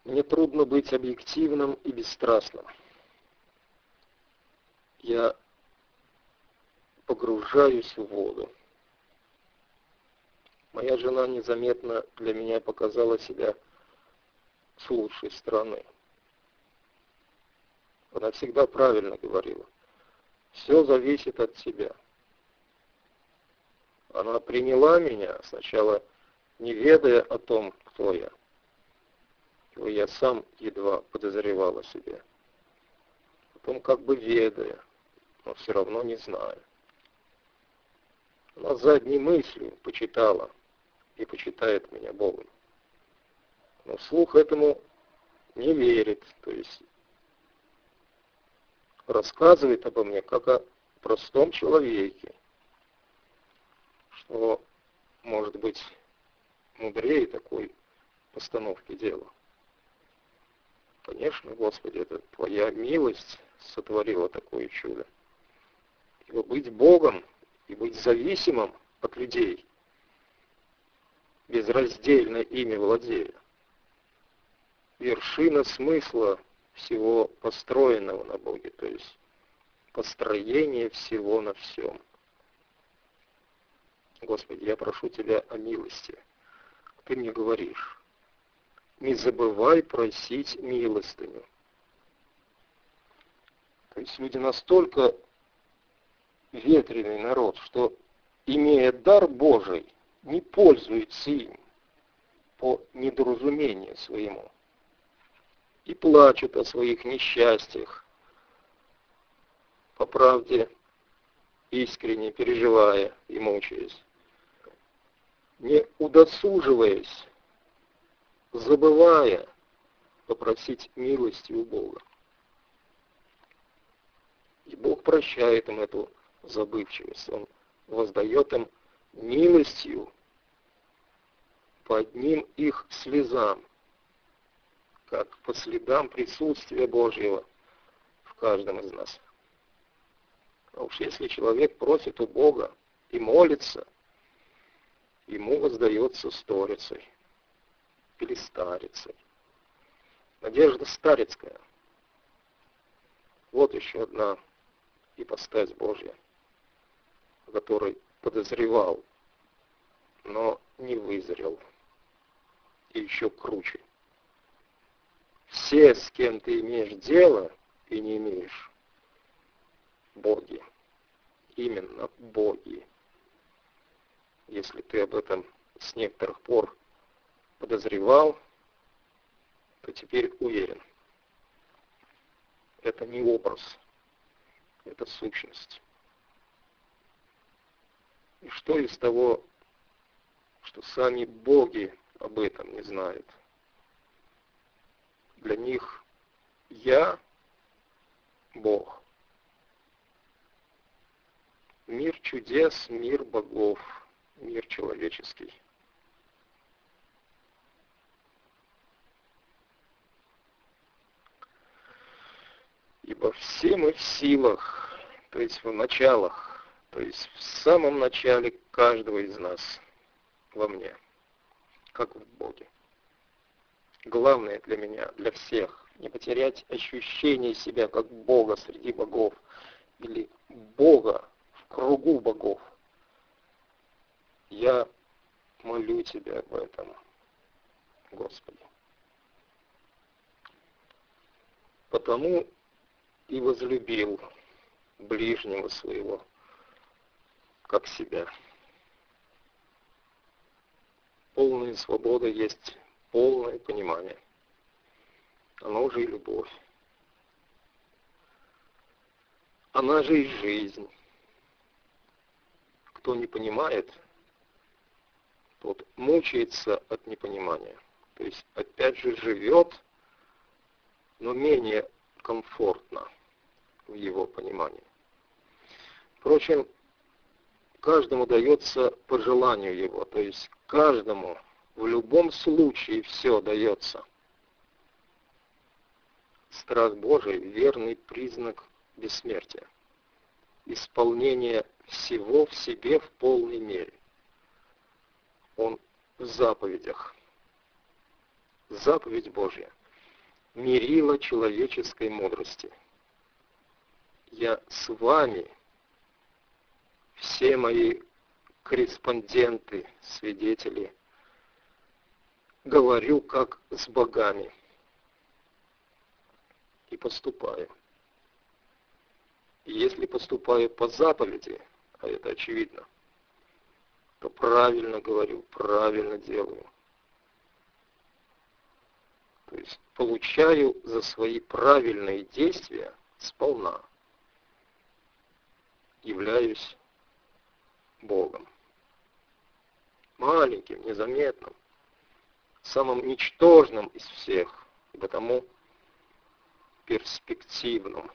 Мне трудно быть объективным и бесстрастным. Я погружаюсь в воду. Моя жена незаметно для меня показала себя с лучшей стороны. Она всегда правильно говорила. Все зависит от тебя. Она приняла меня сначала, не ведая о том, кто я. Я сам едва подозревал о себе. Потом как бы ведая, но все равно не знаю. Она задней мыслью почитала и почитает меня Богом. Но вслух этому не верит, то есть рассказывает обо мне как о простом человеке, что может быть мудрее такой постановки дела. Конечно, Господи, это Твоя милость сотворила такое чудо. Ибо быть Богом и быть зависимым от людей, безраздельно ими владея, вершина смысла всего построенного на Боге, то есть построение всего на всем. Господи, я прошу Тебя о милости. Ты мне говоришь, не забывай просить милостыню. То есть люди настолько ветреный народ, что, имея дар Божий, не пользуются им по недоразумению своему и плачут о своих несчастьях, по правде искренне переживая и мучаясь, не удосуживаясь, забывая попросить милости у Бога. И Бог прощает им эту забывчивость. Он воздает им милостью по одним их слезам, как по следам присутствия Божьего в каждом из нас. А уж если человек просит у Бога и молится, ему воздается сторицей или старицей. Надежда старецкая. Вот еще одна ипостась Божья, о которой подозревал, но не вызрел. И еще круче. Все, с кем ты имеешь дело и не имеешь, боги. Именно боги. Если ты об этом с некоторых пор подозревал, то теперь уверен. Это не образ, это сущность. И что из того, что сами боги об этом не знают? Для них я Бог. Мир чудес, мир богов, мир человеческий. Ибо все мы в силах, то есть в началах, то есть в самом начале каждого из нас, во мне, как в Боге. Главное для меня, для всех, не потерять ощущение себя как Бога среди богов или Бога в кругу богов. Я молю Тебя об этом, Господи. Потому и возлюбил ближнего своего, как себя. Полная свобода есть полное понимание. Оно же и любовь. Она же и жизнь. Кто не понимает, тот мучается от непонимания. То есть, опять же, живет, но менее комфортно в его понимании. Впрочем, каждому дается по желанию его, то есть каждому в любом случае все дается. Страх Божий — верный признак бессмертия, исполнение всего в себе в полной мере. Он в заповедях. Заповедь Божья мерило человеческой мудрости. Я с вами, все мои корреспонденты, свидетели, говорю как с богами и поступаю. И если поступаю по заповеди, а это очевидно, то правильно говорю, правильно делаю. То есть получаю за свои правильные действия сполна. Являюсь Богом. Маленьким, незаметным, самым ничтожным из всех, и потому перспективным.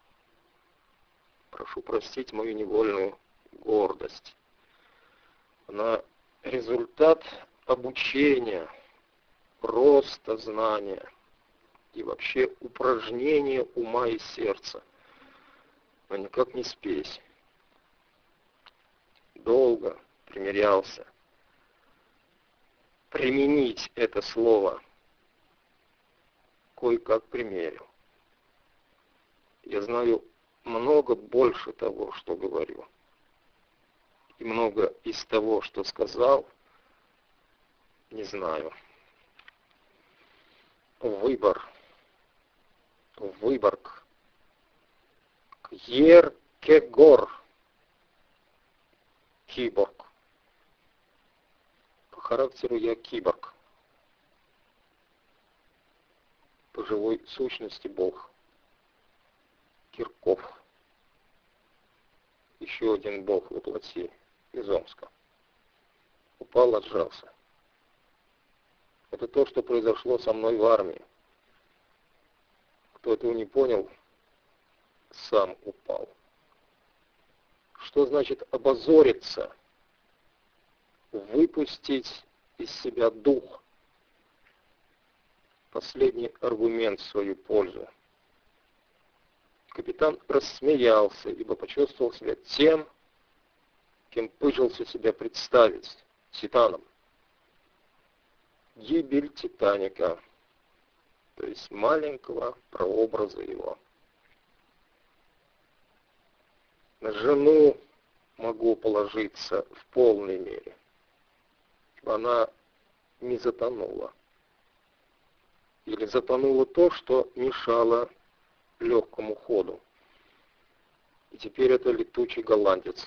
Прошу простить мою невольную гордость. Она результат обучения, роста знания и вообще упражнения ума и сердца, но никак не спесь. Долго примирялся применить это слово, кое-как примерил. Я знаю много больше того, что говорю, и много из того, что сказал, не знаю. Выборг, Кьеркегор, киборг. По характеру я киборг. По живой сущности Бог. Кирков. Еще один Бог воплоти из Омска. Упал, отжался. Это то, что произошло со мной в армии. Кто этого не понял, сам упал. Что значит обозориться? Выпустить из себя дух. Последний аргумент в свою пользу. Капитан рассмеялся, ибо почувствовал себя тем, кем пыжился себя представить, титаном. Гибель Титаника, то есть маленького прообраза его. На жену могу положиться в полной мере. Она не затонула. Или затонуло то, что мешало легкому ходу. И теперь это летучий голландец.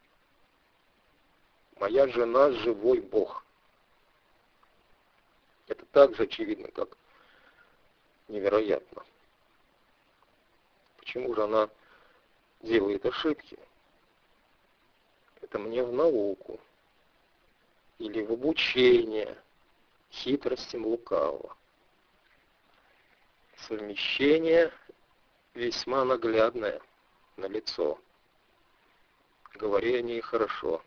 Моя жена — живой Бог. Это так же очевидно, как невероятно. Почему же она делает ошибки? Это мне в науку или в обучение хитростям лукавого. Совмещение весьма наглядное, налицо. Говори о ней хорошо,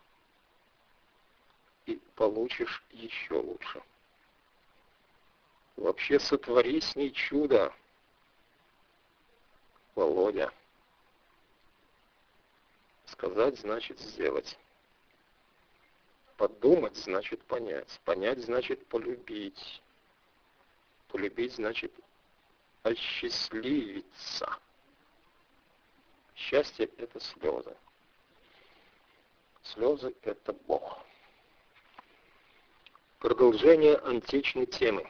и получишь еще лучше. Вообще сотвори с ней чудо, Володя. Сказать значит сделать. Подумать значит понять. Понять значит полюбить. Полюбить значит осчастливиться. Счастье — это слезы. Слезы — это Бог. Продолжение античной темы.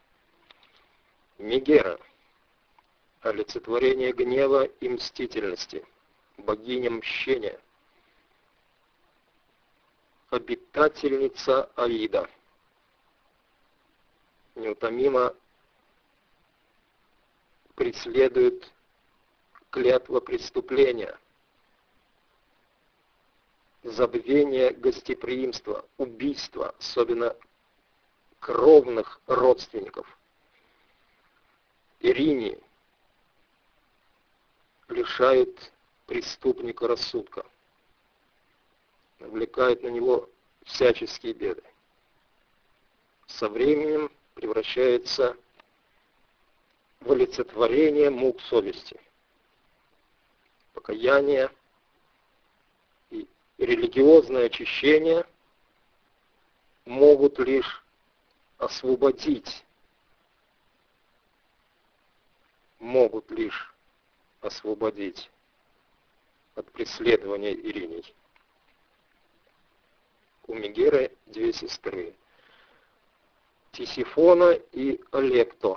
Мегера. Олицетворение гнева и мстительности. Богиня мщения. Обитательница Аида. Неутомимо преследует клятва преступления, забвение гостеприимства, убийства, особенно кровных родственников. Ирине лишают преступника рассудка, навлекает на него всяческие беды. Со временем превращается в олицетворение мук совести. Покаяние и религиозное очищение могут лишь освободить могут лишь освободить от преследования Ириней. У Мегеры две сестры, Тисифона и Алекто.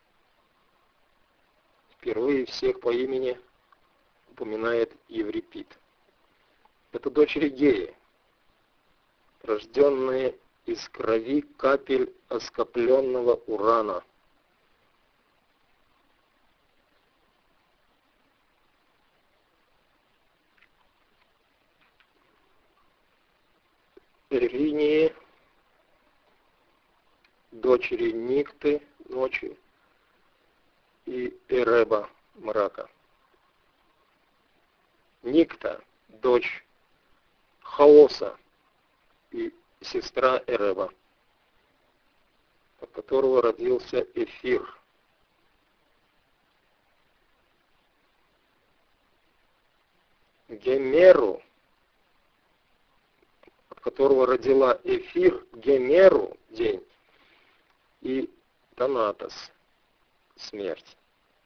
Впервые всех по имени упоминает Еврипид. Это дочери Геи, рожденные из крови капель оскопленного урана. Иринии, дочери Никты, ночи, и Эреба, мрака. Никта, дочь Хаоса и сестра Эреба, от которого родился Эфир. Гемеру, от которого родила Эфир, Гемеру, день, и Танатос, смерть.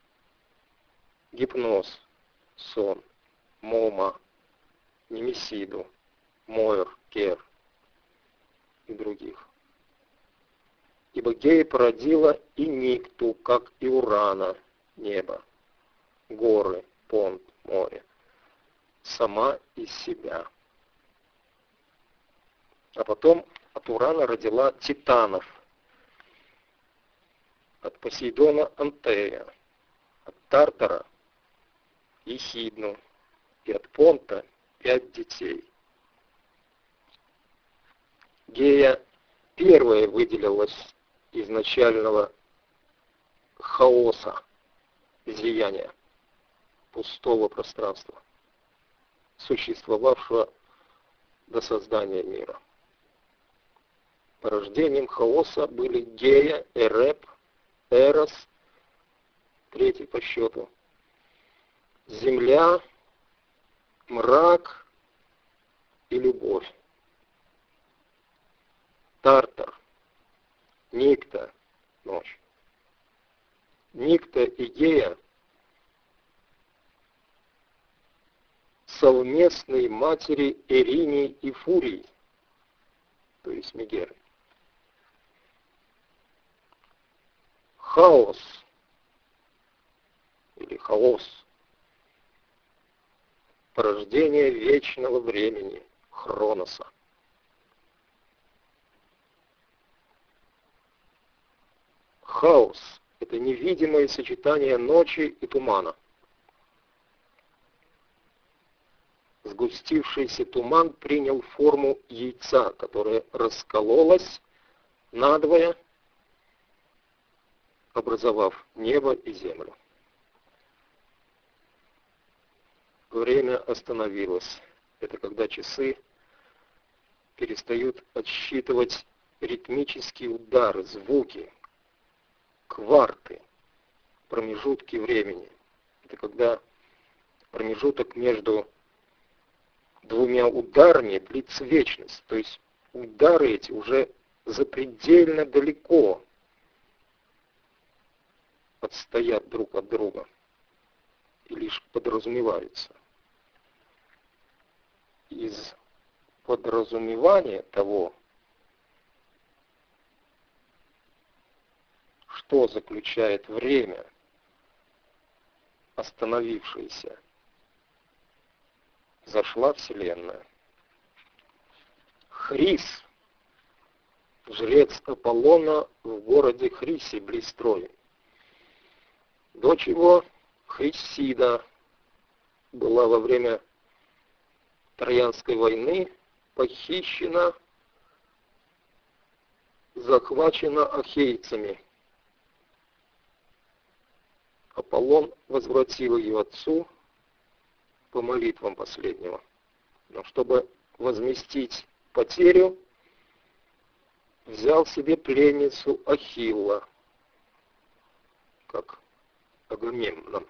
Гипноз, сон, Мома, Немесиду, Мойр, Кер и других. Ибо Гея породила и Никту, как и Урана, небо, горы, понт, море, сама из себя. А потом от Урана родила Титанов, от Посейдона Антея, от Тартара Ехидну и от Понта 5 детей. Гея первая выделилась из начального хаоса, излияния, пустого пространства, существовавшего до создания мира. Порождением хаоса были Гея, Эреб, Эрос, третий по счету, земля, мрак и любовь. Тартар, Никта, ночь. Никта и Гея совместные матери Иринии и Фурии, то есть Мегеры. Хаос или хаос, порождение вечного времени, Хроноса. Хаос — это невидимое сочетание ночи и тумана. Сгустившийся туман принял форму яйца, которое раскололось надвое, образовав небо и землю. Время остановилось. Это когда часы перестают отсчитывать ритмические удары, звуки, кварты, промежутки времени. Это когда промежуток между двумя ударами длится вечность. То есть удары эти уже запредельно далеко отстоят друг от друга и лишь подразумеваются. Из подразумевания того, что заключает время, остановившееся, зашла Вселенная. Хрис, жрец Аполлона в городе Хрисе, близ Трои. Дочь его, Хрисида, была во время Троянской войны похищена, захвачена ахейцами. Аполлон возвратил ее отцу по молитвам последнего. Но чтобы возместить потерю, взял себе пленницу Ахилла, как Агамемнон.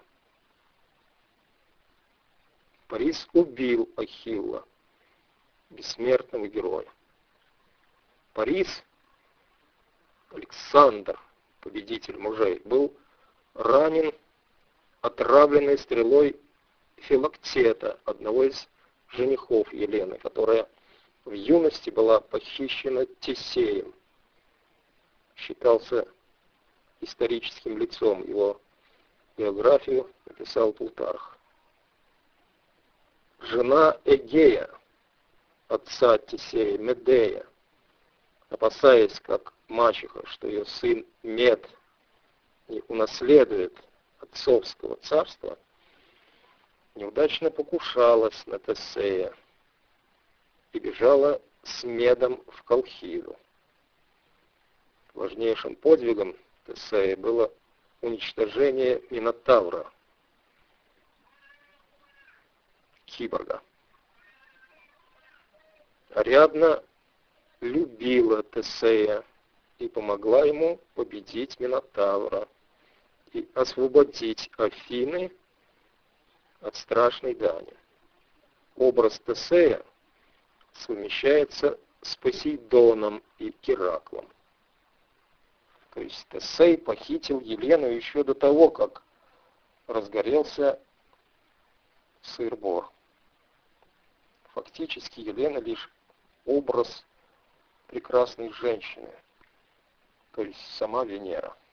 Парис убил Ахилла, бессмертного героя. Парис, Александр, победитель мужей, был ранен отравленной стрелой Филактета, одного из женихов Елены, которая в юности была похищена Тесеем. Считался историческим лицом, его биографию написал Плутарх. Жена Эгея, отца Тесея, Медея, опасаясь, как мачеха, что ее сын Мед не унаследует отцовского царства, неудачно покушалась на Тесея и бежала с Медом в Колхиду. Важнейшим подвигом Тесея было уничтожение Минотавра, киборга. Ариадна любила Тесея и помогла ему победить Минотавра и освободить Афины от страшной дани. Образ Тесея совмещается с Посейдоном и Гераклом. То есть Тесей похитил Елену еще до того, как разгорелся сыр-бор. Фактически Елена лишь образ прекрасной женщины, то есть сама Венера.